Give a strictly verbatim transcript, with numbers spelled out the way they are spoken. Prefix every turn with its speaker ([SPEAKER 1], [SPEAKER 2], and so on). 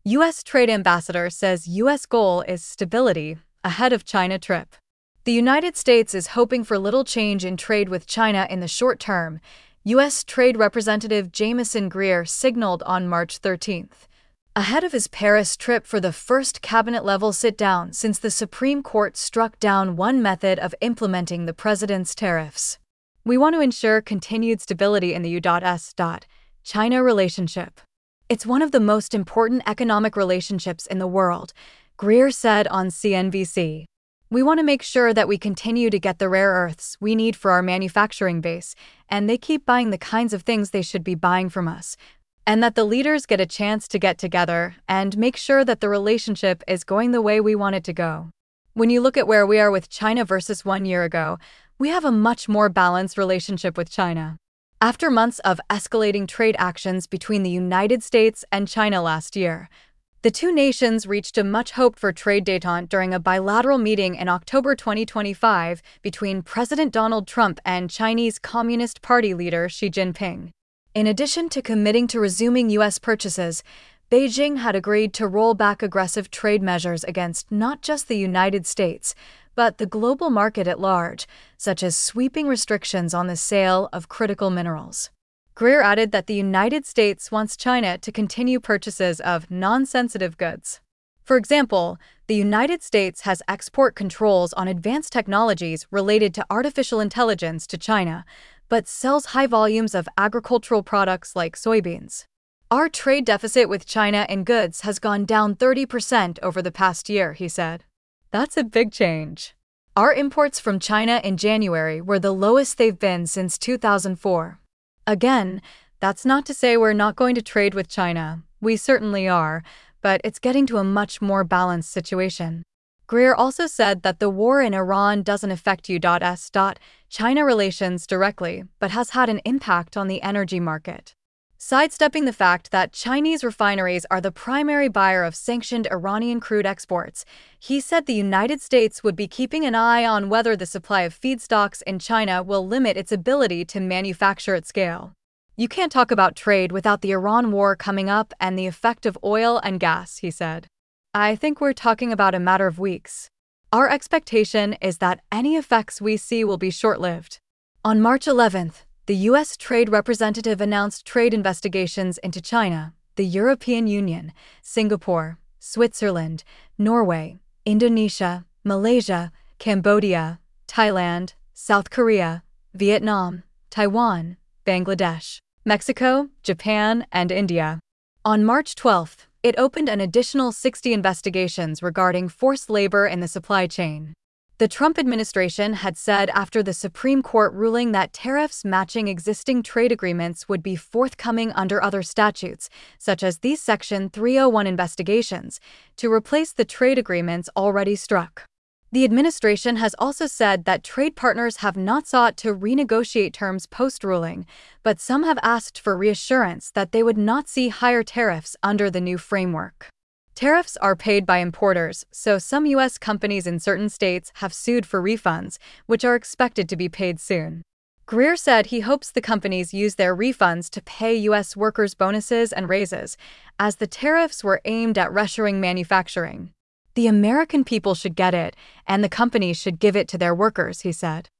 [SPEAKER 1] U S Trade Ambassador says U S goal is stability ahead of China trip. The United States is hoping for little change in trade with China in the short term, U S Trade Representative Jamieson Greer signaled on March thirteenth. Ahead of his Paris trip for the first cabinet-level sit-down since the Supreme Court struck down one method of implementing the president's tariffs. We want to ensure continued stability in the U S China relationship. It's one of the most important economic relationships in the world, Greer said on C N B C. We want to make sure that we continue to get the rare earths we need for our manufacturing base, and they keep buying the kinds of things they should be buying from us, and that the leaders get a chance to get together and make sure that the relationship is going the way we want it to go. When you look at where we are with China versus one year ago, we have a much more balanced relationship with China. After months of escalating trade actions between the United States and China last year, the two nations reached a much-hoped-for trade détente during a bilateral meeting in October twenty twenty-five between President Donald Trump and Chinese Communist Party leader Xi Jinping. In addition to committing to resuming U S purchases, Beijing had agreed to roll back aggressive trade measures against not just the United States, but the global market at large, such as sweeping restrictions on the sale of critical minerals. Greer added that the United States wants China to continue purchases of non-sensitive goods. For example, the United States has export controls on advanced technologies related to artificial intelligence to China, but sells high volumes of agricultural products like soybeans. Our trade deficit with China in goods has gone down thirty percent over the past year, he said. That's a big change. Our imports from China in January were the lowest they've been since two thousand four. Again, that's not to say we're not going to trade with China. We certainly are, but it's getting to a much more balanced situation. Greer also said that the war in Iran doesn't affect U S China relations directly, but has had an impact on the energy market. Sidestepping the fact that Chinese refineries are the primary buyer of sanctioned Iranian crude exports, he said the United States would be keeping an eye on whether the supply of feedstocks in China will limit its ability to manufacture at scale. You can't talk about trade without the Iran war coming up and the effect of oil and gas, he said. I think we're talking about a matter of weeks. Our expectation is that any effects we see will be short-lived. On March eleventh, the U S Trade Representative announced trade investigations into China, the European Union, Singapore, Switzerland, Norway, Indonesia, Malaysia, Cambodia, Thailand, South Korea, Vietnam, Taiwan, Bangladesh, Mexico, Japan, and India. On March twelfth, it opened an additional sixty investigations regarding forced labor in the supply chain. The Trump administration had said after the Supreme Court ruling that tariffs matching existing trade agreements would be forthcoming under other statutes, such as these Section three oh one investigations, to replace the trade agreements already struck. The administration has also said that trade partners have not sought to renegotiate terms post-ruling, but some have asked for reassurance that they would not see higher tariffs under the new framework. Tariffs are paid by importers, so some U S companies in certain states have sued for refunds, which are expected to be paid soon. Greer said he hopes the companies use their refunds to pay U S workers bonuses and raises, as the tariffs were aimed at reshoring manufacturing. The American people should get it, and the companies should give it to their workers, he said.